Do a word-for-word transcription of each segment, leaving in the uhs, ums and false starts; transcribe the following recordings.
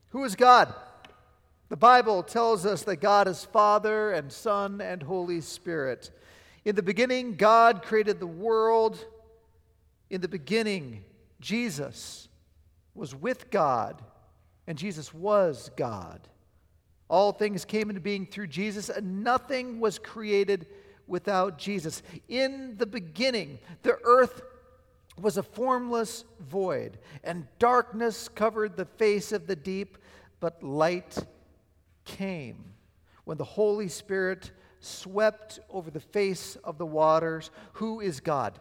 Who is God? The Bible tells us that God is Father and Son and Holy Spirit. In the beginning, God created the world. In the beginning, Jesus was with God, and Jesus was God. All things came into being through Jesus, and nothing was created without Jesus. In the beginning, the earth was a formless void, and darkness covered the face of the deep, but light came when the Holy Spirit swept over the face of the waters. Who is God?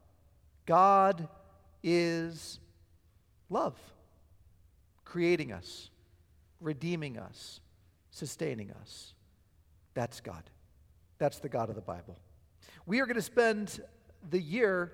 God is love, creating us, redeeming us, sustaining us. That's God. That's the God of the Bible. We are going to spend the year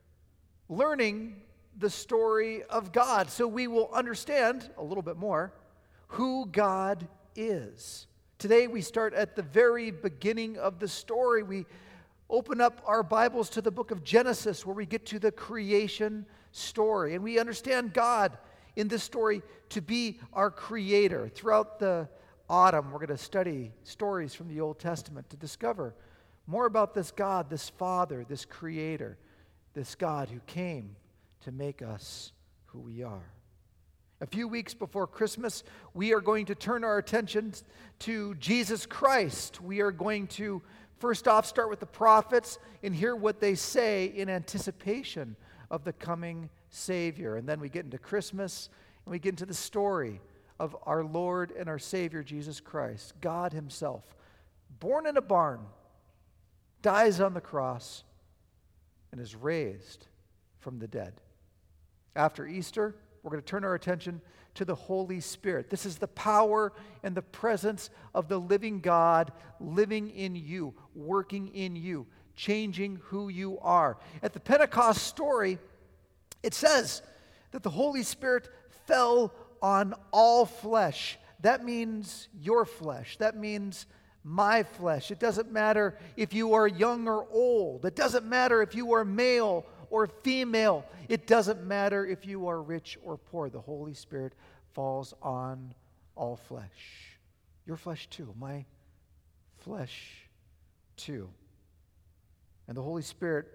learning the story of God so we will understand a little bit more who God is. Today we start at the very beginning of the story. We open up our Bibles to the book of Genesis where we get to the creation story. And we understand God in this story to be our creator. Throughout the autumn, we're going to study stories from the Old Testament to discover more about this God, this Father, this creator, this God who came to make us who we are. A few weeks before Christmas, we are going to turn our attention to Jesus Christ. We are going to, first off, start with the prophets and hear what they say in anticipation of the coming Savior. And then we get into Christmas, and we get into the story of our Lord and our Savior, Jesus Christ, God himself, born in a barn, dies on the cross, and is raised from the dead. After Easter, we're going to turn our attention to the Holy Spirit. This is the power and the presence of the living God living in you, working in you, changing who you are. At the Pentecost story, it says that the Holy Spirit fell on all flesh. That means your flesh. That means my flesh. It doesn't matter if you are young or old. It doesn't matter if you are male or female. It doesn't matter if you are rich or poor. The Holy Spirit falls on all flesh. Your flesh too. My flesh too. And the Holy Spirit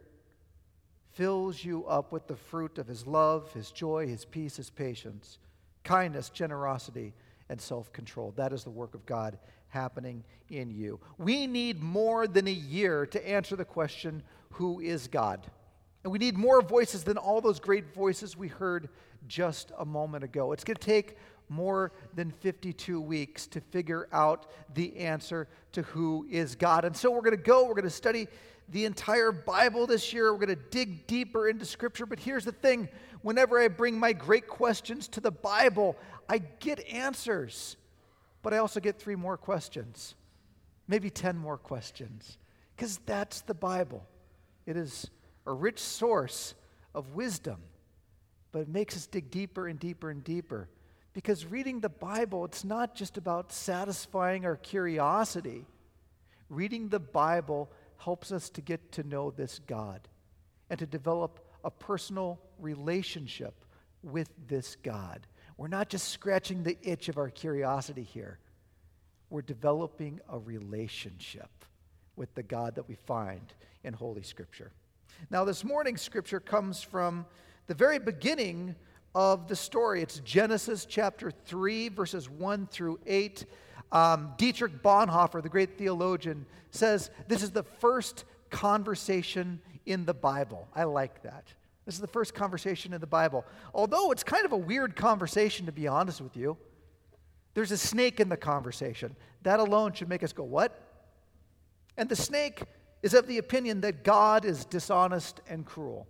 fills you up with the fruit of his love, his joy, his peace, his patience, kindness, generosity, and self-control. That is the work of God happening in you. We need more than a year to answer the question, who is God? And we need more voices than all those great voices we heard just a moment ago. It's going to take more than fifty-two weeks to figure out the answer to who is God. And so we're going to go, we're going to study the entire Bible this year. We're going to dig deeper into Scripture. But here's the thing. Whenever I bring my great questions to the Bible, I get answers. But I also get three more questions. Maybe ten more questions. Because that's the Bible. It is a rich source of wisdom. But it makes us dig deeper and deeper and deeper. Because reading the Bible, it's not just about satisfying our curiosity. Reading the Bible helps us to get to know this God and to develop a personal relationship with this God. We're not just scratching the itch of our curiosity here. We're developing a relationship with the God that we find in Holy Scripture. Now, this morning's Scripture comes from the very beginning of the story. It's Genesis chapter three, verses one through eight. Um, Dietrich Bonhoeffer, the great theologian, says this is the first conversation in the Bible. I like that. This is the first conversation in the Bible. Although it's kind of a weird conversation, to be honest with you. There's a snake in the conversation. That alone should make us go, what? And the snake is of the opinion that God is dishonest and cruel.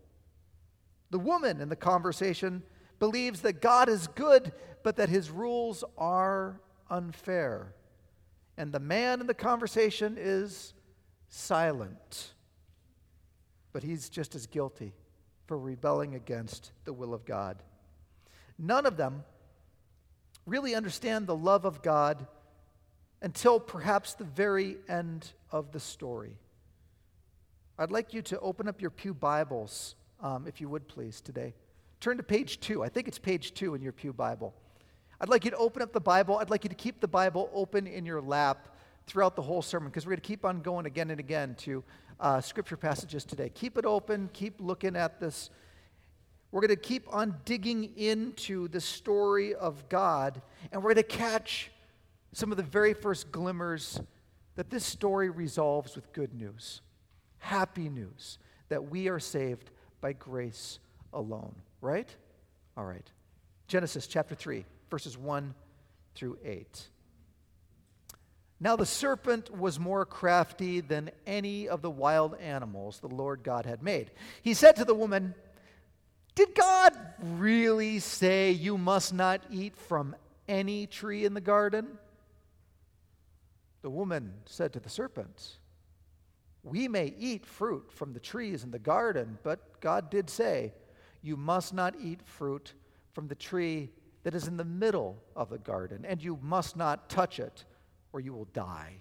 The woman in the conversation believes that God is good, but that his rules are unfair. And the man in the conversation is silent, but he's just as guilty for rebelling against the will of God. None of them really understand the love of God until perhaps the very end of the story. I'd like you to open up your pew Bibles, um, if you would please, today. Turn to page two. I think it's page two in your pew Bible. I'd like you to open up the Bible. I'd like you to keep the Bible open in your lap throughout the whole sermon, because we're going to keep on going again and again to uh, scripture passages today. Keep it open. Keep looking at this. We're going to keep on digging into the story of God, and we're going to catch some of the very first glimmers that this story resolves with good news, happy news, that we are saved by grace alone. Right? All right. Genesis chapter three, verses one through eight. Now the serpent was more crafty than any of the wild animals the Lord God had made. He said to the woman, "Did God really say you must not eat from any tree in the garden?" The woman said to the serpent, "We may eat fruit from the trees in the garden, but God did say, you must not eat fruit from the tree that is in the middle of the garden, and you must not touch it, or you will die."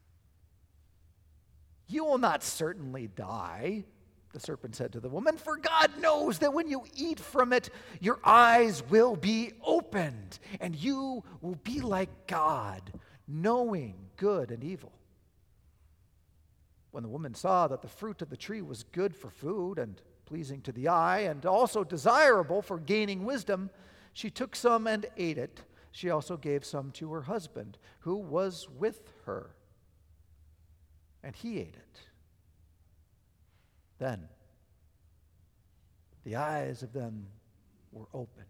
"You will not certainly die," the serpent said to the woman, "for God knows that when you eat from it, your eyes will be opened, and you will be like God, knowing good and evil." When the woman saw that the fruit of the tree was good for food and pleasing to the eye, and also desirable for gaining wisdom, she took some and ate it. She also gave some to her husband, who was with her, and he ate it. Then the eyes of them were opened,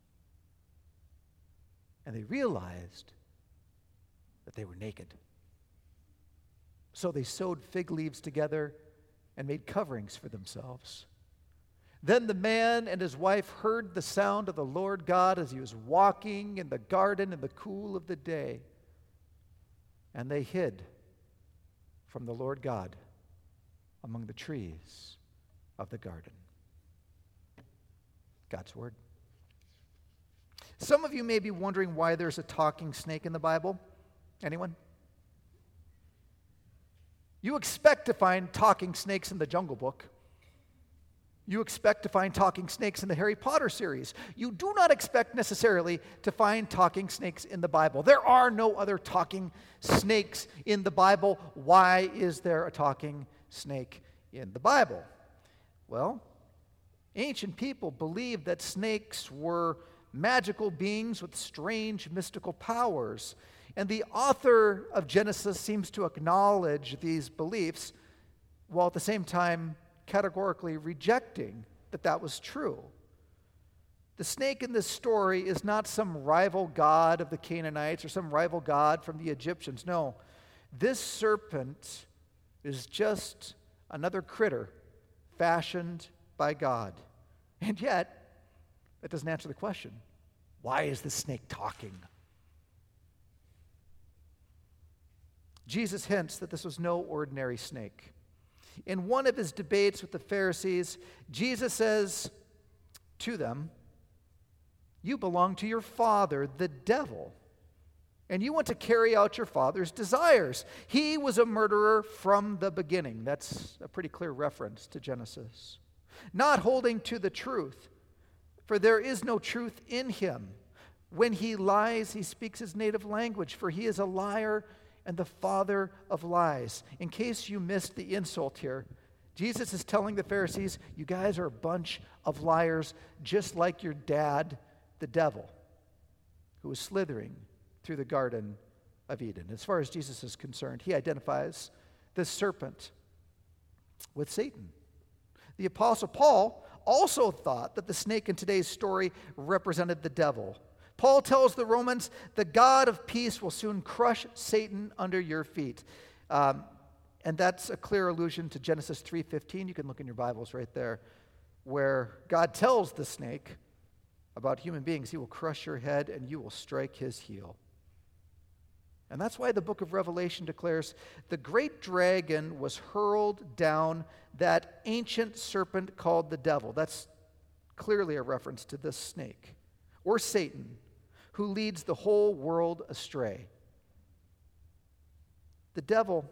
and they realized that they were naked. So they sewed fig leaves together and made coverings for themselves. Then the man and his wife heard the sound of the Lord God as he was walking in the garden in the cool of the day. And they hid from the Lord God among the trees of the garden. God's word. Some of you may be wondering why there's a talking snake in the Bible. Anyone? You expect to find talking snakes in the Jungle Book. You expect to find talking snakes in the Harry Potter series. You do not expect necessarily to find talking snakes in the Bible. There are no other talking snakes in the Bible. Why is there a talking snake in the Bible? Well, ancient people believed that snakes were magical beings with strange mystical powers. And the author of Genesis seems to acknowledge these beliefs, while at the same time categorically rejecting that that was true. The snake in this story is not some rival god of the Canaanites or some rival god from the Egyptians. No, this serpent is just another critter fashioned by God. And yet, that doesn't answer the question. Why is the snake talking? Jesus hints that this was no ordinary snake. In one of his debates with the Pharisees, Jesus says to them, "You belong to your father, the devil, and you want to carry out your father's desires. He was a murderer from the beginning." That's a pretty clear reference to Genesis. "Not holding to the truth, for there is no truth in him. When he lies, he speaks his native language, for he is a liar and the father of lies." In case you missed the insult here, Jesus is telling the Pharisees, you guys are a bunch of liars, just like your dad, the devil, who was slithering through the Garden of Eden. As far as Jesus is concerned, he identifies the serpent with Satan. The Apostle Paul also thought that the snake in today's story represented the devil. Paul tells the Romans, "The God of peace will soon crush Satan under your feet." Um, and that's a clear allusion to Genesis three fifteen. You can look in your Bibles right there, where God tells the snake about human beings, he will crush your head and you will strike his heel. And that's why the book of Revelation declares the great dragon was hurled down, that ancient serpent called the devil. That's clearly a reference to this snake, or Satan, who leads the whole world astray. The devil,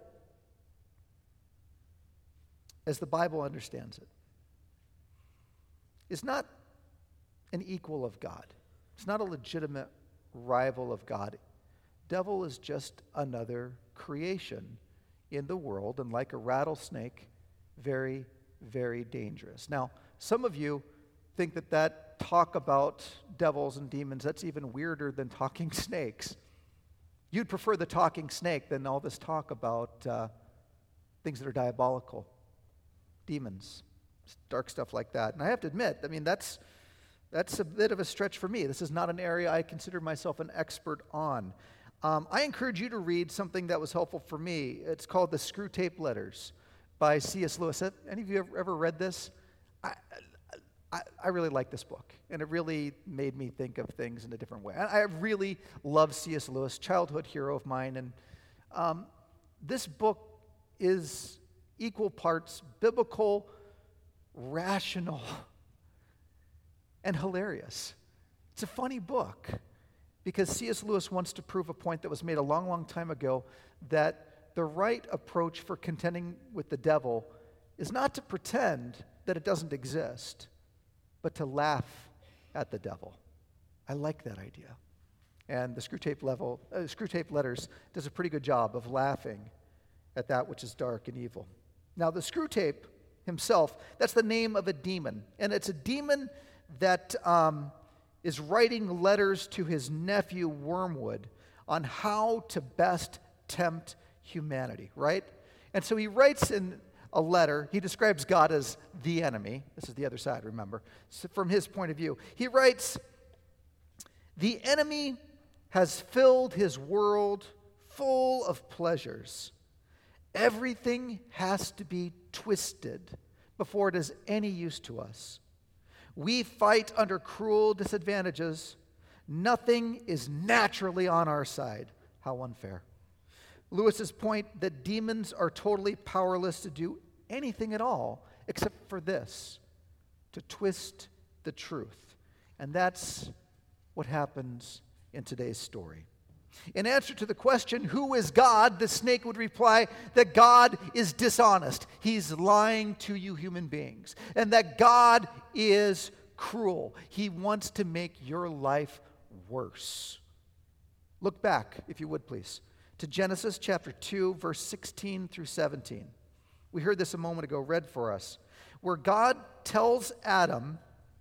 as the Bible understands it, is not an equal of God. It's not a legitimate rival of God. Devil is just another creation in the world, and like a rattlesnake, very, very dangerous. Now, some of you think that that talk about devils and demons, that's even weirder than talking snakes. You'd prefer the talking snake than all this talk about uh, things that are diabolical, demons, dark stuff like that. And I have to admit, I mean, that's that's a bit of a stretch for me. This is not an area I consider myself an expert on. Um, I encourage you to read something that was helpful for me. It's called The Screwtape Letters by C S Lewis. Have any of you ever, ever read this? I, I, I really like this book, and it really made me think of things in a different way. I, I really love C S Lewis, childhood hero of mine, and um, this book is equal parts biblical, rational, and hilarious. It's a funny book because C S Lewis wants to prove a point that was made a long, long time ago, that the right approach for contending with the devil is not to pretend that it doesn't exist, but to laugh at the devil. I like that idea. And the Screwtape level, uh, Screwtape Letters does a pretty good job of laughing at that which is dark and evil. Now, the Screwtape himself, that's the name of a demon. And it's a demon that um, is writing letters to his nephew Wormwood on how to best tempt humanity, right? And so he writes in a letter. He describes God as the enemy. This is the other side, remember. So from his point of view, he writes, "The enemy has filled his world full of pleasures. Everything has to be twisted before it is any use to us. We fight under cruel disadvantages. Nothing is naturally on our side." How unfair. Lewis's point that demons are totally powerless to do anything at all except for this, to twist the truth. And that's what happens in today's story. In answer to the question, who is God, the snake would reply that God is dishonest. He's lying to you human beings. And that God is cruel. He wants to make your life worse. Look back, if you would please, to Genesis chapter two, verse sixteen through seventeen. We heard this a moment ago, read for us, where God tells Adam,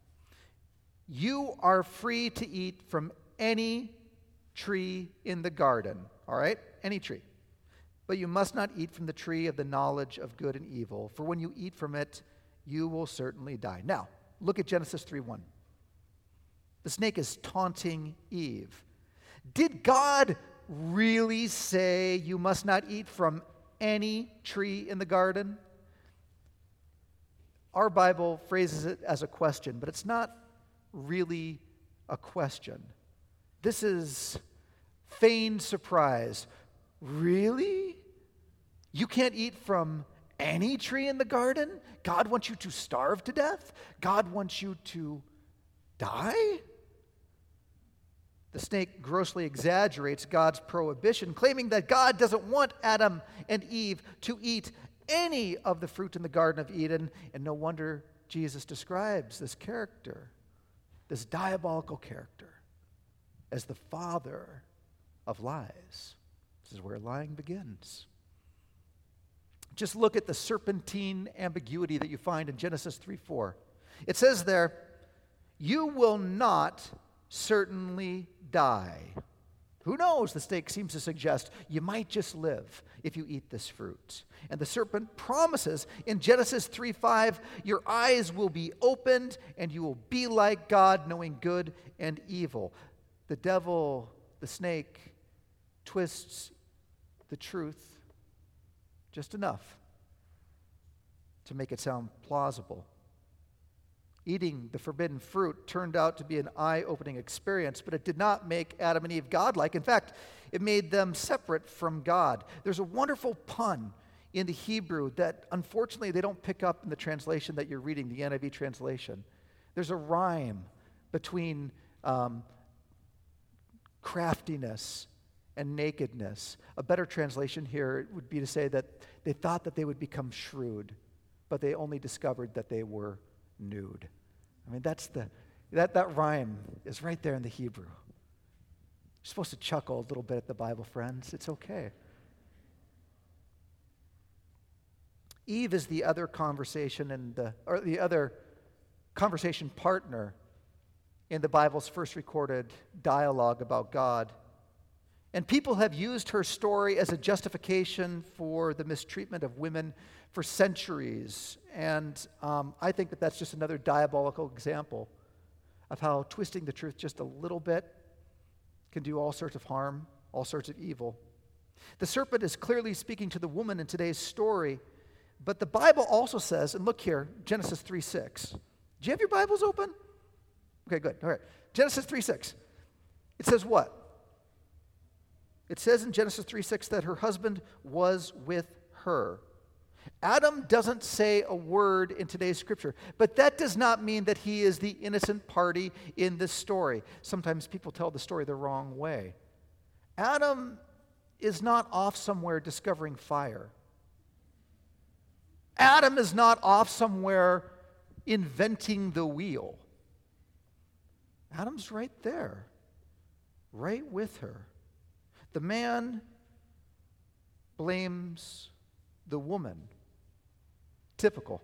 "You are free to eat from any tree in the garden," all right? Any tree. "But you must not eat from the tree of the knowledge of good and evil, for when you eat from it, you will certainly die." Now, look at Genesis three one. The snake is taunting Eve. Did God really say you must not eat from any tree in the garden? Our Bible phrases it as a question, but it's not really a question. This is feigned surprise. Really? You can't eat from any tree in the garden? God wants you to starve to death? God wants you to die? The snake grossly exaggerates God's prohibition, claiming that God doesn't want Adam and Eve to eat any of the fruit in the Garden of Eden. And no wonder Jesus describes this character, this diabolical character, as the father of lies. This is where lying begins. Just look at the serpentine ambiguity that you find in Genesis three four. It says there, "You will not certainly die." Who knows, the snake seems to suggest, you might just live if you eat this fruit. And the serpent promises in Genesis three five, "Your eyes will be opened and you will be like God, knowing good and evil." The devil, the snake, twists the truth just enough to make it sound plausible. Eating the forbidden fruit turned out to be an eye-opening experience, but it did not make Adam and Eve godlike. In fact, it made them separate from God. There's a wonderful pun in the Hebrew that unfortunately they don't pick up in the translation that you're reading, the N I V translation. There's a rhyme between um, craftiness and nakedness. A better translation here would be to say that they thought that they would become shrewd, but they only discovered that they were nude. I mean, that's the that that rhyme is right there in the Hebrew. You're supposed to chuckle a little bit at the Bible, friends. It's okay. Eve is the other conversation in the, or the other conversation partner in the Bible's first recorded dialogue about God. And people have used her story as a justification for the mistreatment of women for centuries. And um, I think that that's just another diabolical example of how twisting the truth just a little bit can do all sorts of harm, all sorts of evil. The serpent is clearly speaking to the woman in today's story, but the Bible also says, and look here, Genesis three six. Do you have your Bibles open? Okay, good. All right. Genesis three six. It says what? It says in Genesis three six that her husband was with her. Adam doesn't say a word in today's scripture, but that does not mean that he is the innocent party in this story. Sometimes people tell the story the wrong way. Adam is not off somewhere discovering fire. Adam is not off somewhere inventing the wheel. Adam's right there, right with her. The man blames the woman. Typical.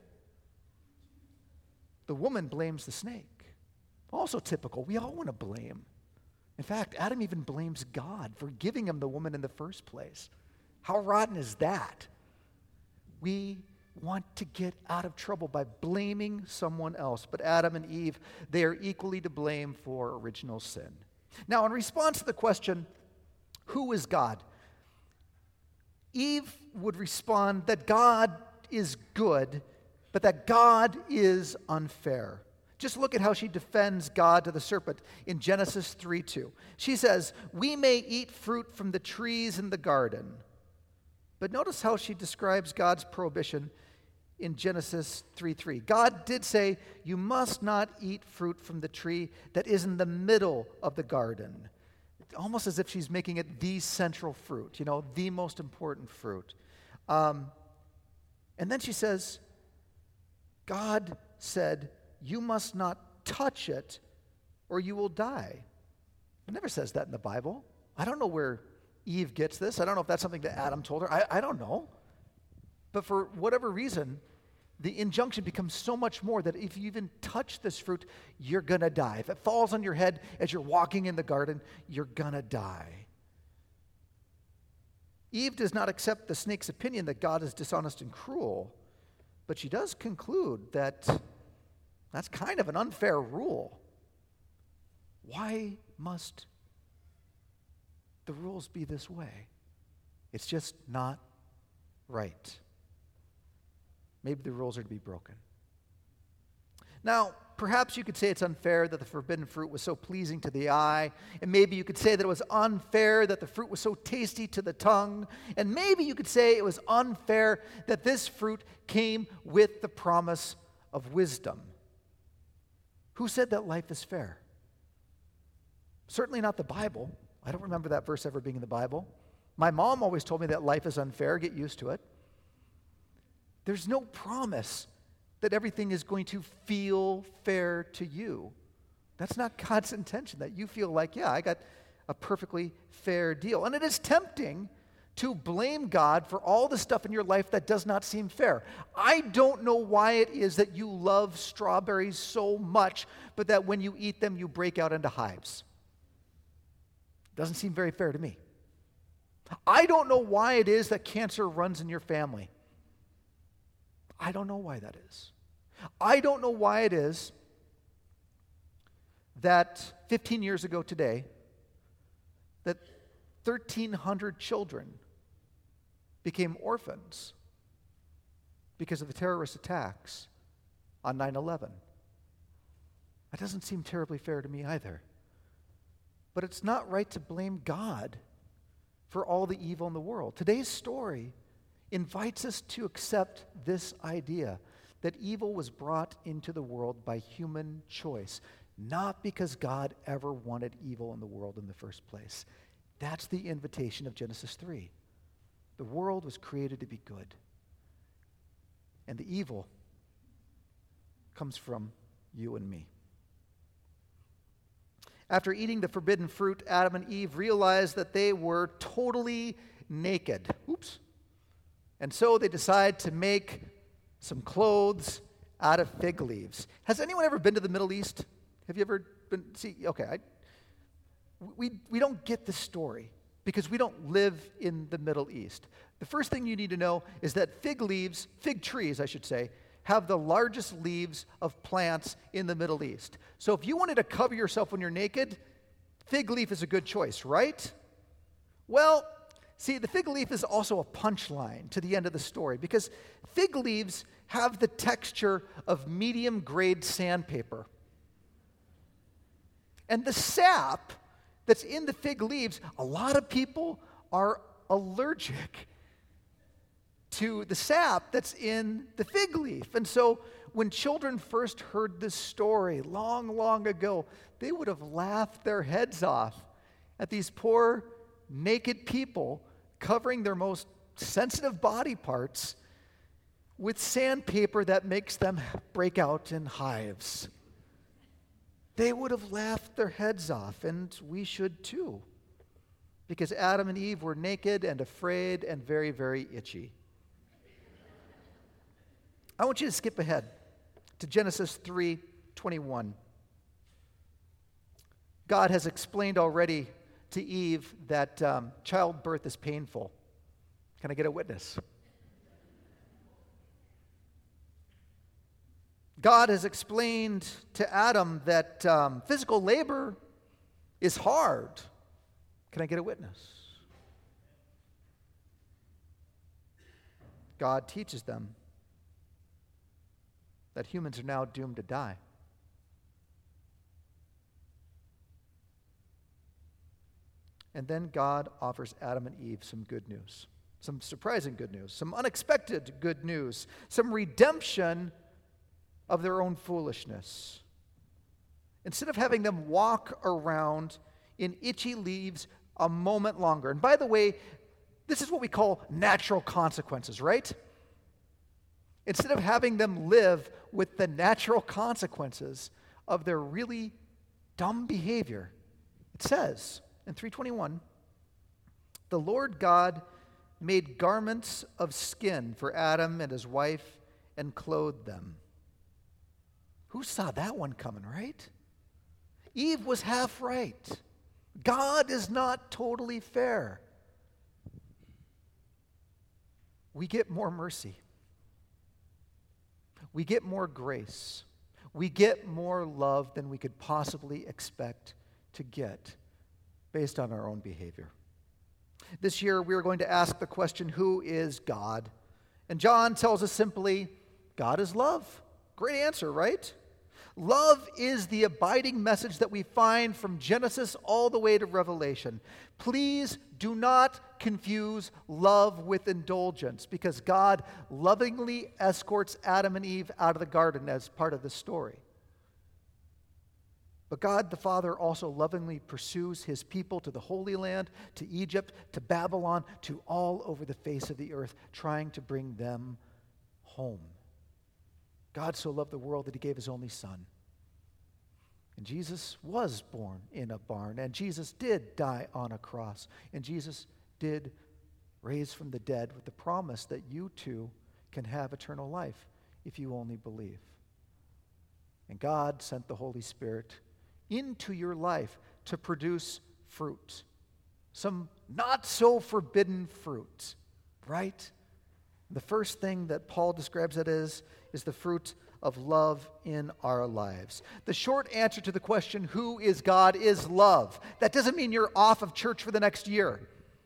The woman blames the snake. Also typical. We all want to blame. In fact, Adam even blames God for giving him the woman in the first place. How rotten is that? We want to get out of trouble by blaming someone else. But Adam and Eve, they are equally to blame for original sin. Now, in response to the question, who is God? Eve would respond that God is good, but that God is unfair. Just look at how she defends God to the serpent in Genesis three two. She says, "We may eat fruit from the trees in the garden." But notice how she describes God's prohibition in Genesis three three. God did say, "You must not eat fruit from the tree that is in the middle of the garden." Almost as if she's making it the central fruit, you know, the most important fruit. Um, and then she says, God said, "You must not touch it or you will die." It never says that in the Bible. I don't know where Eve gets this. I don't know if that's something that Adam told her. I, I don't know. But for whatever reason, the injunction becomes so much more that if you even touch this fruit, you're going to die. If it falls on your head as you're walking in the garden, you're going to die. Eve does not accept the snake's opinion that God is dishonest and cruel, but she does conclude that that's kind of an unfair rule. Why must the rules be this way? It's just not right. Maybe the rules are to be broken. Now, perhaps you could say it's unfair that the forbidden fruit was so pleasing to the eye, and maybe you could say that it was unfair that the fruit was so tasty to the tongue, and maybe you could say it was unfair that this fruit came with the promise of wisdom. Who said that life is fair? Certainly not the Bible. I don't remember that verse ever being in the Bible. My mom always told me that life is unfair. Get used to it. There's no promise that everything is going to feel fair to you. That's not God's intention, that you feel like, yeah, I got a perfectly fair deal. And it is tempting to blame God for all the stuff in your life that does not seem fair. I don't know why it is that you love strawberries so much, but that when you eat them, you break out into hives. Doesn't seem very fair to me. I don't know why it is that cancer runs in your family. I don't know why that is. I don't know why it is that fifteen years ago today, that thirteen hundred children became orphans because of the terrorist attacks on nine eleven. That doesn't seem terribly fair to me either. But it's not right to blame God for all the evil in the world. Today's story invites us to accept this idea that evil was brought into the world by human choice, not because God ever wanted evil in the world in the first place. That's the invitation of Genesis three. The world was created to be good, and the evil comes from you and me. After eating the forbidden fruit, Adam and Eve realized that they were totally naked. Oops. And so they decide to make some clothes out of fig leaves. Has anyone ever been to the Middle East? Have you ever been? See, okay, I, we, we don't get this story because we don't live in the Middle East. The first thing you need to know is that fig leaves, fig trees, I should say, have the largest leaves of plants in the Middle East. So if you wanted to cover yourself when you're naked, fig leaf is a good choice, right? Well, see, the fig leaf is also a punchline to the end of the story because fig leaves have the texture of medium-grade sandpaper. And the sap that's in the fig leaves, a lot of people are allergic to the sap that's in the fig leaf. And so when children first heard this story long, long ago, they would have laughed their heads off at these poor naked people covering their most sensitive body parts with sandpaper that makes them break out in hives. They would have laughed their heads off, and we should too, because Adam and Eve were naked and afraid and very, very itchy. I want you to skip ahead to Genesis three twenty-one. God has explained already to Eve that um, childbirth is painful. Can I get a witness? God has explained to Adam that um, physical labor is hard. Can I get a witness? God teaches them that humans are now doomed to die. And then God offers Adam and Eve some good news, some surprising good news, some unexpected good news, some redemption of their own foolishness. Instead of having them walk around in itchy leaves a moment longer. And by the way, this is what we call natural consequences, right? Instead of having them live with the natural consequences of their really dumb behavior, it says in three twenty-one, the Lord God made garments of skin for Adam and his wife and clothed them. Who saw that one coming, right? Eve was half right. God is not totally fair. We get more mercy. We get more grace. We get more love than we could possibly expect to get based on our own behavior. This year, we are going to ask the question, who is God? And John tells us simply, God is love. Great answer, right? Love is the abiding message that we find from Genesis all the way to Revelation. Please do not confuse love with indulgence, because God lovingly escorts Adam and Eve out of the garden as part of the story. But God the Father also lovingly pursues his people to the Holy Land, to Egypt, to Babylon, to all over the face of the earth, trying to bring them home. God so loved the world that he gave his only Son. And Jesus was born in a barn, and Jesus did die on a cross, and Jesus did raise from the dead with the promise that you too can have eternal life if you only believe. And God sent the Holy Spirit into your life to produce fruit, some not so forbidden fruit, right? The first thing that Paul describes it as is the fruit of love in our lives. The short answer to the question, who is God, is love. That doesn't mean you're off of church for the next year.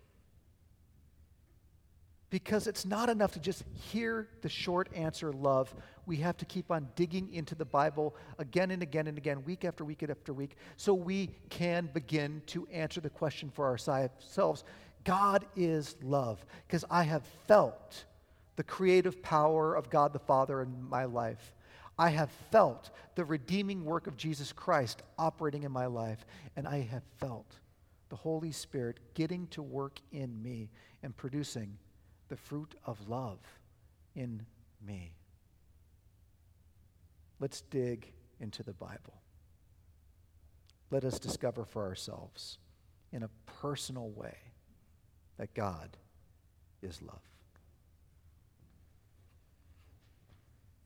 Because it's not enough to just hear the short answer, love. We have to keep on digging into the Bible again and again and again, week after week after week, so we can begin to answer the question for ourselves. God is love, because I have felt the creative power of God the Father in my life. I have felt the redeeming work of Jesus Christ operating in my life, and I have felt the Holy Spirit getting to work in me and producing the fruit of love in me. Let's dig into the Bible. let us discover for ourselves in a personal way that God is love.